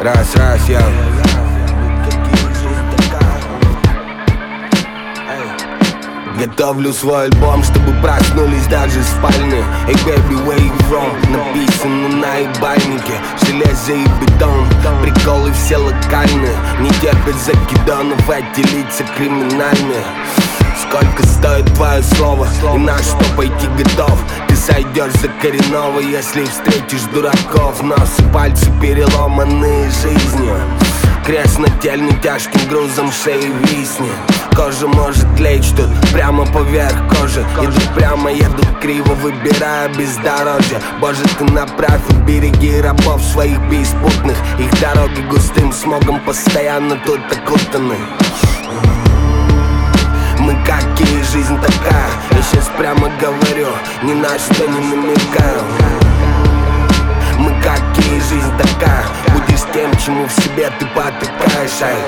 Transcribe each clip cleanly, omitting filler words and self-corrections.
Раз, я. Готовлю свой альбом, чтобы проснулись даже спальни. Эй, baby, where you from? Написано на ебальнике. Железо и бетон, приколы все локальные. Не терпят закидонов, эти лица криминальные. Сколько стоит твое слово и на что пойти готов? Ты сойдешь за коренного, если встретишь дураков. Нос и пальцы переломанные жизнью. Крест нательный тяжким грузом шеи виснет. Кожа может лечь тут прямо поверх кожи. Иду прямо, еду криво, выбирая бездорожье. Боже, ты направь и береги рабов своих беспутных. Их дороги густым смогом постоянно тут окутаны. Мы какие, жизнь такая. Я сейчас прямо говорю, ни на что не намекаю. Мы какие, жизнь такая. Будешь тем, чему в себе ты потыкаешь, ай.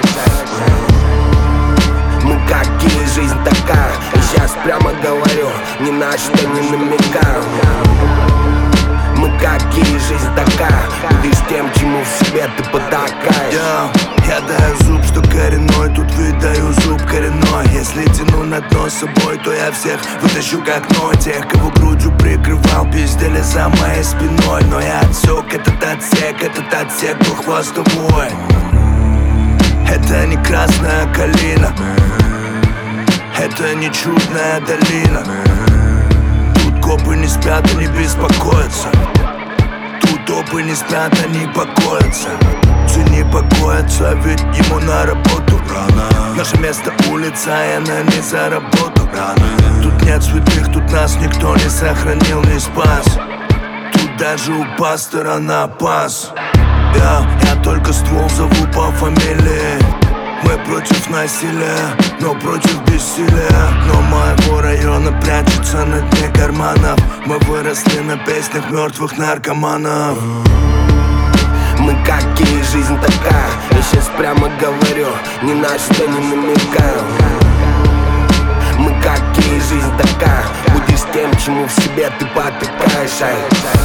Мы какие, жизнь такая. Я сейчас прямо говорю, ни на что не намекаю. Мы какие, жизнь такая. Будешь тем, чему в себе ты потакаешь. Я даю зуб, что коренной, тут выдаю зуб коренной. Если тяну на дно с собой, то я всех вытащу как окно. Тех, кого грудью прикрывал, пиздели за моей спиной. Но я отсек этот отсек был хвостовой. Это не красная калина, это не чудная долина. Тут копы не спят, они беспокоятся. Тут топы не спят, они покоятся. Все не покоятся, ведь ему на работу рано. Наше место улица, и она не за работу рано. Тут нет святых, тут нас никто не сохранил, не спас. Тут даже у пастора напас. Я только ствол зову по фамилии. Мы против насилия, но против бессилия. Но моего района прячется на дне карманов. Мы выросли на песнях мертвых наркоманов. Мы какие, жизнь такая. Я сейчас прямо говорю, ни на что не намекаю. Мы какие, жизнь такая. Будешь тем, чему в себе ты потыкаешь, ай.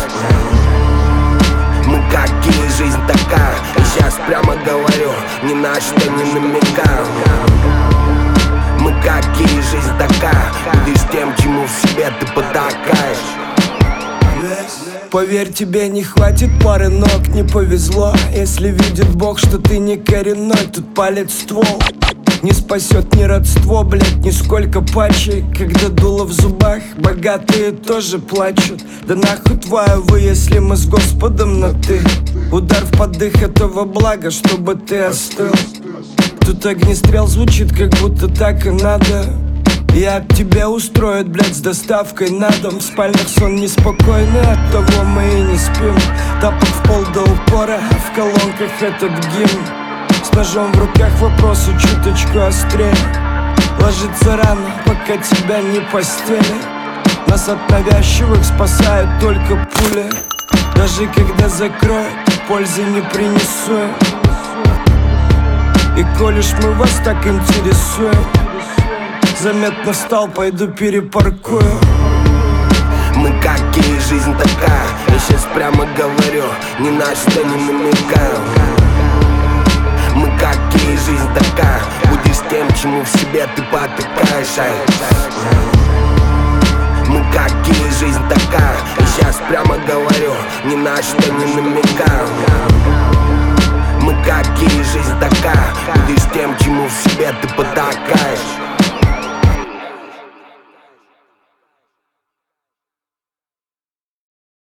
Мы какие, жизнь такая. Я сейчас прямо говорю, ни на что не намекаю. Мы какие, жизнь такая. Будешь тем, чему в себе ты потакаешь. Поверь, тебе не хватит пары ног, не повезло. Если видит Бог, что ты не коренной, тут палит ствол. Не спасет ни родство, блять, нисколько патчей. Когда дуло в зубах, богатые тоже плачут. Да нахуй твою вы, если мы с Господом на ты. Удар в поддых этого блага, чтобы ты остыл. Тут огнестрел звучит, как будто так и надо. Я от тебя устроят, блядь, с доставкой на дом. В спальнях сон неспокойный, от того мы и не спим. Тапок в пол до упора, в колонках этот гимн. С ножом в руках вопросы чуточку острее. Ложится рано, пока тебя не постели. Нас от навязчивых спасают только пули. Даже когда закроют, пользы не принесу. И колешь мы вас так интересуем, заметно встал, пойду перепаркую. Мы какие, жизнь такая. Я сейчас прямо говорю, ни на что не намекаю. Мы какие, жизнь такая. Будешь тем, чему в себе ты потыкаешь, ай. Мы какие, жизнь такая. Я сейчас прямо говорю, ни на что не намекаю. Мы какие, жизнь такая. Будешь тем, чему в себе ты потыкаешь.